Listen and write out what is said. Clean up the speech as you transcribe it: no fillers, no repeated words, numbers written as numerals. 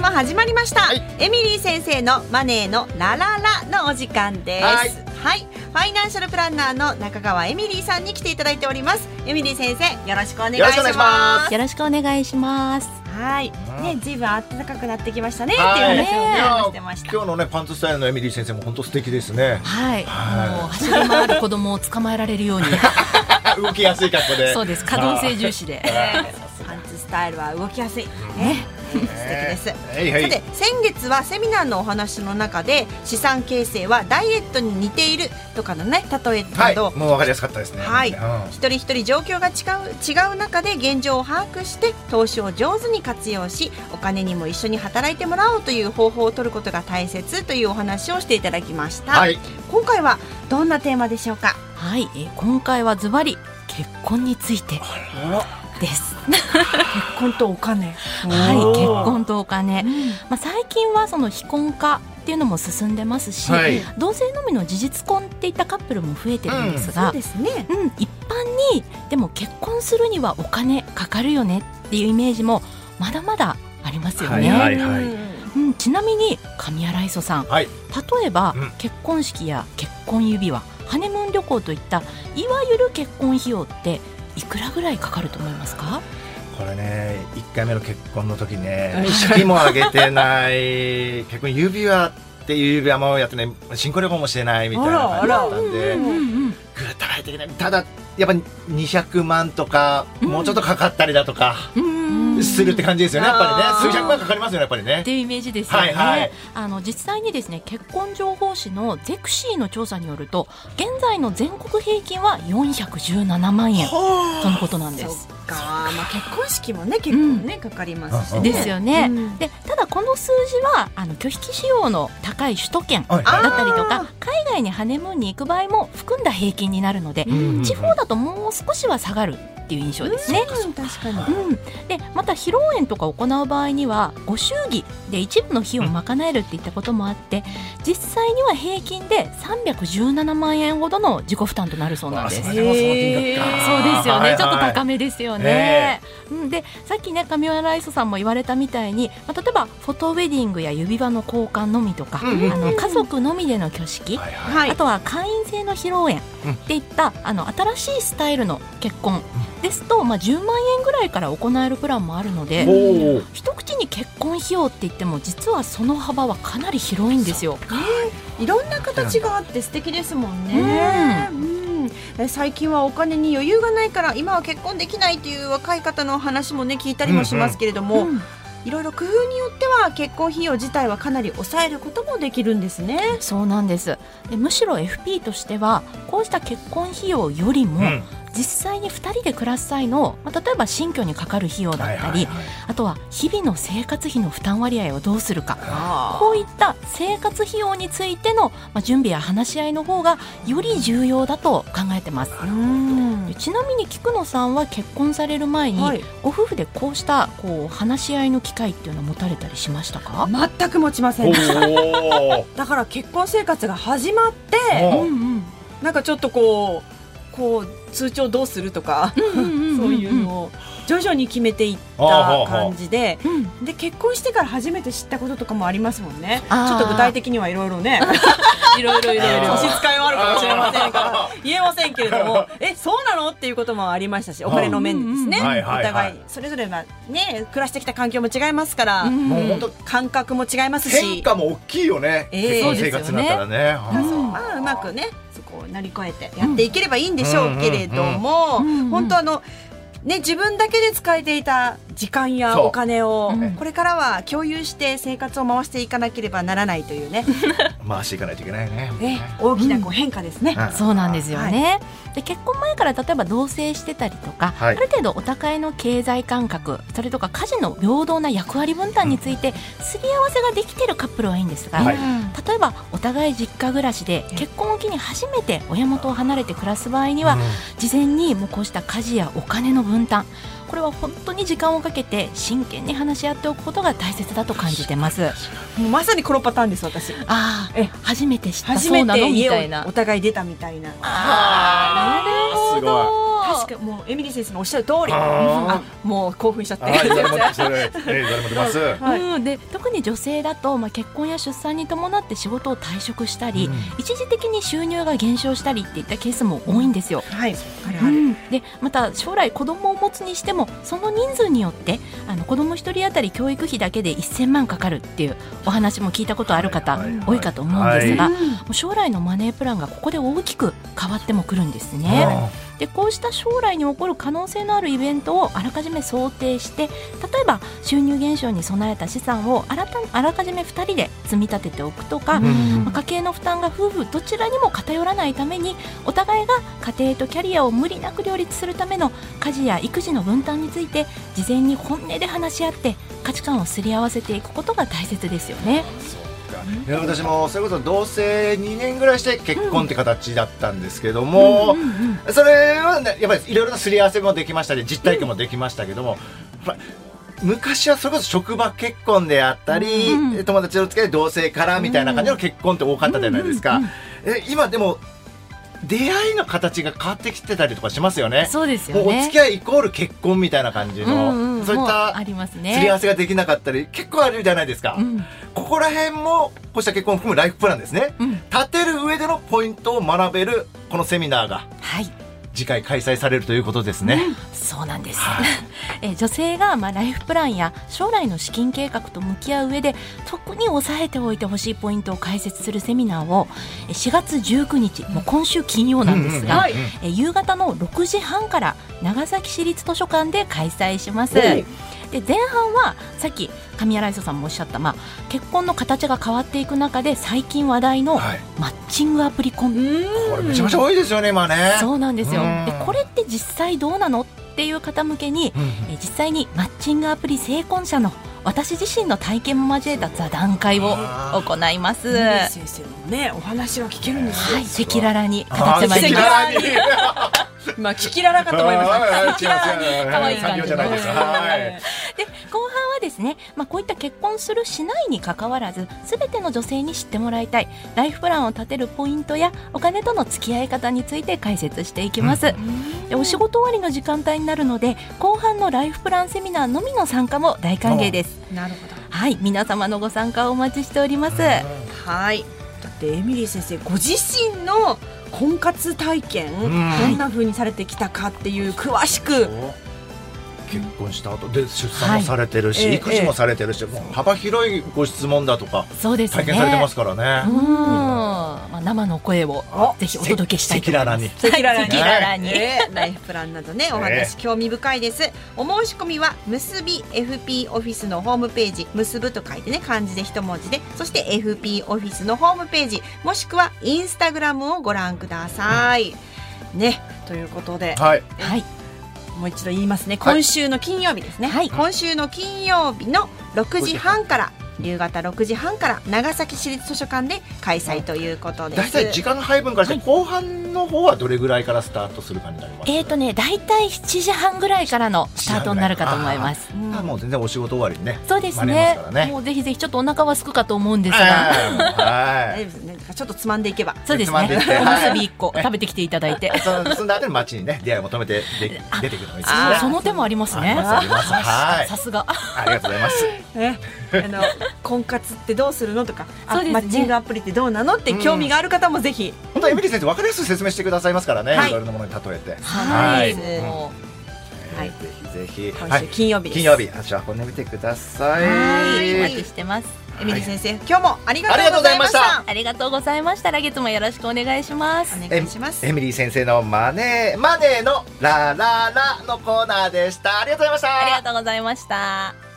始まりました、エミリー先生のマネーのラララのお時間です。はい、ファイナンシャルプランナーの中川エミリーさんに来ていただいております。エミリー先生、よろしくお願いします。 よろしくお願いします。 はい、ね、ずいぶん暖かくなってきましたねっていう話をしてました。 今日のねパンツスタイルのエミリー先生も本当素敵ですね。 はい、もう走り回る子供を捕まえられるように動きやすい格好で。 そうです、可動性重視でパンツスタイルは動きやすいね。素敵です。さて、先月はセミナーのお話の中で資産形成はダイエットに似ているとかのね例えなど、 もう分かりやすかったですね。 はい、一人一人状況が違う中で現状を把握して投資を上手に活用し、お金にも一緒に働いてもらおうという方法を取ることが大切というお話をしていただきました。今回はどんなテーマでしょうか？ はい、今回はズバリ結婚についてです結婚とお金。 はい、結婚とお金、最近はその非婚化っていうのも進んでますし、同性のみの事実婚っていったカップルも増えてるんですが、 そうですね、 一般にでも結婚するにはお金かかるよねっていうイメージもまだまだありますよね。ちなみに上新磯さん、例えば、結婚式や結婚指輪、ハネムーン旅行といったいわゆる結婚費用っていくらぐらいかかると思いますか？ これね、1回目の結婚の時ね、式も挙げてない結婚指輪っていう指輪もやってない、新婚旅行もしてないみたいな感じだったんで、ぐっと入ってきない。ただやっぱり200万とか、もうちょっとかかったりだとかするって感じですよね。やっぱりね、数百万かかりますよね、やっぱりねっていうイメージですよね。実際にですね、結婚情報誌のゼクシーの調査によると、現在の全国平均は417万円とのことなんです。 結婚式もね結構ね、かかりますしね。 ですよね。で、ただこの数字は拒否費用の高い首都圏だったりとか、海外にハネムーンに行く場合も含んだ平均になるので、地方だともう少しは下がるっていう印象ですね。 確かに。 で、また披露宴とか行う場合にはご祝儀で一部の費用を賄えるっていったこともあって、実際には平均で317万円ほどの自己負担となるそうなんです。そうですよね、ちょっと高めですよね。で、さっきね上原磯さんも言われたみたいに、例えばフォトウェディングや指輪の交換のみとか、家族のみでの挙式、あとは会員制の披露宴っていった新しいスタイルの結婚ですと、10万円ぐらいから行えるプランもあるので、一口に結婚費用って言っても実はその幅はかなり広いんですよ。 いろんな形があって素敵ですもんね。最近はお金に余裕がないから今は結婚できないという若い方の話もね聞いたりもしますけれども、いろいろ工夫によっては結婚費用自体はかなり抑えることもできるんですね。 そうなんです。で、むしろ FP としてはこうした結婚費用よりも、実際に2人で暮らす際の、例えば新居にかかる費用だったり、あとは日々の生活費の負担割合をどうするか、こういった生活費用についての、準備や話し合いの方がより重要だと考えてます。ちなみに菊野さんは結婚される前に、ご夫婦でこうした話し合いの機会っていうのを持たれたりしましたか？ 全く持ちませんでした。だから結婚生活が始まって、なんかちょっとこう通帳どうするとかそういうのを徐々に決めていった感じで、で結婚してから初めて知ったこととかもありますもんね。ちょっと具体的にはいろいろねいろいろ差し支えはあるかもしれませんから言えませんけれども、そうなのっていうこともありましたし、お金の面でですね、お互いそれぞれがね暮らしてきた環境も違いますから、もう本当感覚も違いますし、 変化も大きいよね、結婚生活になったらね。 うまくねそこを乗り越えてやっていければいいんでしょうけれども、本当自分だけで使えていた時間やお金をこれからは共有して生活を回していかなければならないというね回していかないといけないね。 大きな変化ですね。 そうなんですよね。で、結婚前から例えば同棲してたりとか、ある程度お互いの経済感覚、それとか家事の平等な役割分担についてすり合わせができているカップルはいいんですが、例えばお互い実家暮らしで結婚を機に初めて親元を離れて暮らす場合には、事前にもうこうした家事やお金の分担、これは本当に時間をかけて真剣に話し合っておくことが大切だと感じてます。 もうまさにこのパターンです、私。 初めて知ったそうなのみたいな、 お互い出たみたいな。 なるほど。 確かもうエミリー先生のおっしゃる通り、もう興奮しちゃって誰も出ます、 で特に女性だと、結婚や出産に伴って仕事を退職したり、一時的に収入が減少したりっていったケースも多いんですよ。でまた将来子供を持つにしてもその人数によって子供一人当たり教育費だけで1000万かかるっていうお話も聞いたことある方多いかと思うんですが、将来のマネープランがここで大きく変わってもくるんですね。でこうした将来に起こる可能性のあるイベントをあらかじめ想定して、例えば収入減少に備えた資産をあらかじめ2人で積み立てておくとか、家計の負担が夫婦どちらにも偏らないためにお互いが家庭とキャリアを無理なく両立するための家事や育児の分担について事前に本音で話し合って価値観をすり合わせていくことが大切ですよね。 私もそれこそ同棲2年ぐらいして結婚って形だったんですけども、それは、ね、やっぱりいろいろなすり合わせもできましたし実体験もできましたけども、昔はそれこそ職場結婚であったり、友達の付き合い同棲からみたいな感じの結婚って多かったじゃないですか。今でも出会いの形が変わってきてたりとかしますよね。 そうですよね。 もうお付き合いイコール結婚みたいな感じの、そういったすり合わせができなかったり結構あるじゃないですか。ここら辺もこうした結婚を含むライフプランですね、立てる上でのポイントを学べるこのセミナーが、次回開催されるということですね。 そうなんです、女性がライフプランや将来の資金計画と向き合う上で特に押さえておいてほしいポイントを解説するセミナーを4月19日もう今週金曜なんですが、夕方の6時半から長崎市立図書館で開催します。で前半はさっき神谷ライソさんもおっしゃった、結婚の形が変わっていく中で最近話題のマッチングアプリ婚、 これめちゃめちゃ多いですよね今ね。 そうなんですよ。でこれって実際どうなのっていう方向けに、実際にマッチングアプリ成婚者の私自身の体験も交えた座談会を行います。 先生のねお話が聞けるんですよ。 赤裸々に語ってまいります。 聞きららかと思いました。 可愛い感じの。で後半はですね、こういった結婚するしないにかかわらず全ての女性に知ってもらいたいライフプランを立てるポイントやお金との付き合い方について解説していきます。でお仕事終わりの時間帯になるので後半のライフプランセミナーのみの参加も大歓迎です。 なるほど。 皆様のご参加をお待ちしております。 だってエミリー先生ご自身の婚活体験、どんな風にされてきたかっていう詳しく、 結婚した後で出産もされてるし、育児もされてるし、もう幅広いご質問だとか体験されてますからね。 生の声をぜひお届けしたいと思います。 赤裸々にライフプランなどねお話興味深いです。お申し込みは結び FP オフィスのホームページ、結ぶと書いてね漢字で一文字で、そして FP オフィスのホームページもしくはインスタグラムをご覧ください、ね。ということで、もう一度言いますね。今週の金曜日ですね、今週の金曜日の6時半から夕方6時半から長崎市立図書館で開催ということです。 だいたい時間配分からして、後半の方はどれぐらいからスタートするかになりますか？ だいたい7時半ぐらいからのスタートになるかと思います。 もう全然お仕事終わりにね。 そうですね。もうぜひぜひちょっとお腹はすくかと思うんですが、 大丈夫ですね。ちょっとつまんでいけば。 そうですね。おむすび1個食べてきていただいて、 その後に街にね出会いを求めて出てくるのがいいですね。 その手もありますね。さすが。 ありがとうございます。 婚活ってどうするのとか、マッチングアプリってどうなのって興味がある方もぜひ、 本当はエミリー先生分かりやすく説明してくださいますからね、いろいろなものに例えて。ぜひ今週金曜日足を運んでみてください。 お待ちしてます。 エミリー先生、今日もありがとうございました。 ありがとうございました。来月もよろしくお願いします。 お願いします。 エミリー先生のマネーのラララのコーナーでした。ありがとうございました。 ありがとうございました。